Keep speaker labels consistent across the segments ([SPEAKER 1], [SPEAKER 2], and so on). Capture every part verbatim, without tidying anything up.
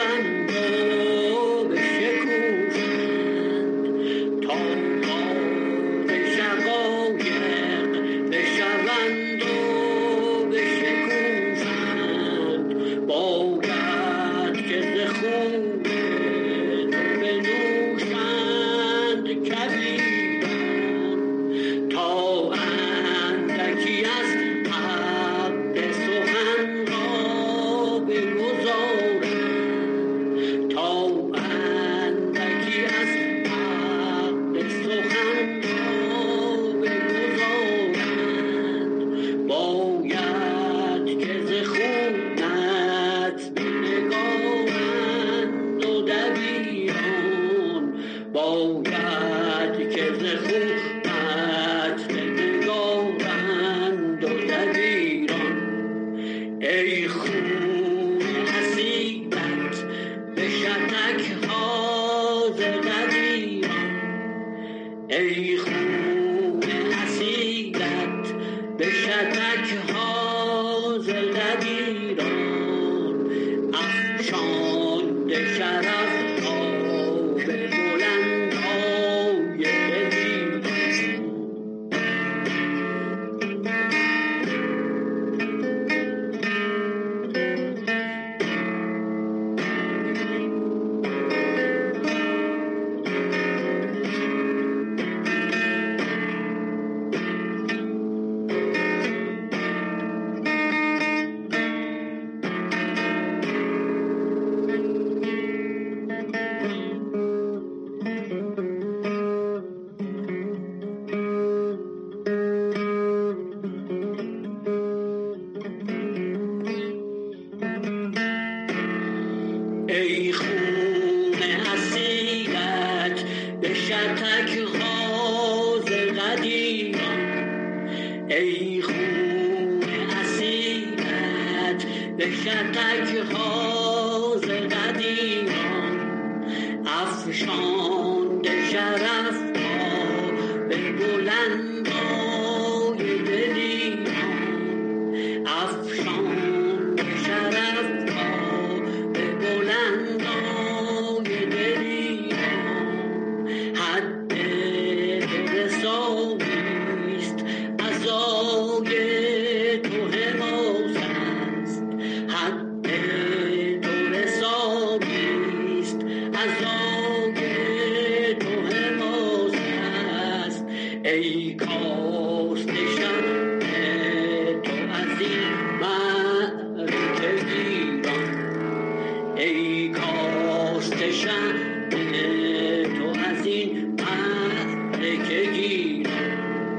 [SPEAKER 1] بشوند و بشکوفند تا باز شقایق بشوند و بشکوفند باید که ز خون تو بنوشند کبیران تا اندکی از حق سخن را بگذارند تا اندکی از حق سخن را بگذارند باید که ز خونت بنگارند و دبیران باید که ز خونت بنگارند و دبیران ای خون حسیدت به شتک ها ز دبیران ای خون حسیدت به شتک ها ز دبیران افشانده شرف ها به بلند های دبیران ای خون حسیدت به شتک غاز قدیران ای خون حسیدت به شتک غاز قدیران افشانده شرف ها به بلندای دلیران افشانده شرف ها بلندای دلیران حد تو رسانیست عزای تو حماس است حد تو رسانیست عزای تو حماس است ای کاسته شمع تو از این معرکه گیران ای کاسته شمع تو از این معرکه گیران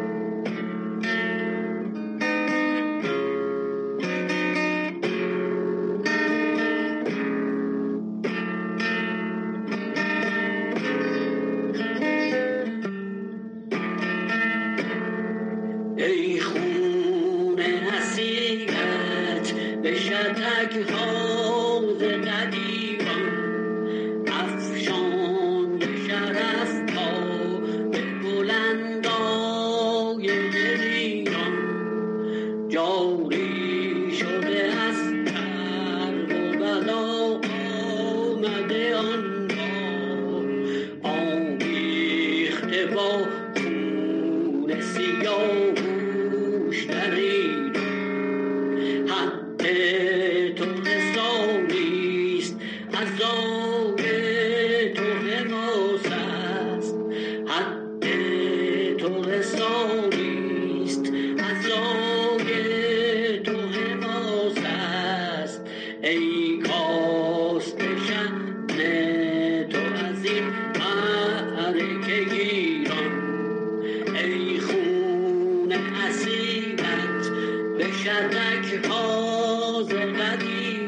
[SPEAKER 1] ای خون حسیدت به شتک ها ز قدیران افشانده شرف ها به بلندای دلیران جاری شده از کرب و بلا آمده آن را آمیخته با خون سیاوش در ایران حد تو رسانیست عزای تو حماس است حد تو رسانیست عزای تو حماس است ای کاسته شمع تو از این معرکه گیران ای خون حسیدت به شتک ها ز قدیران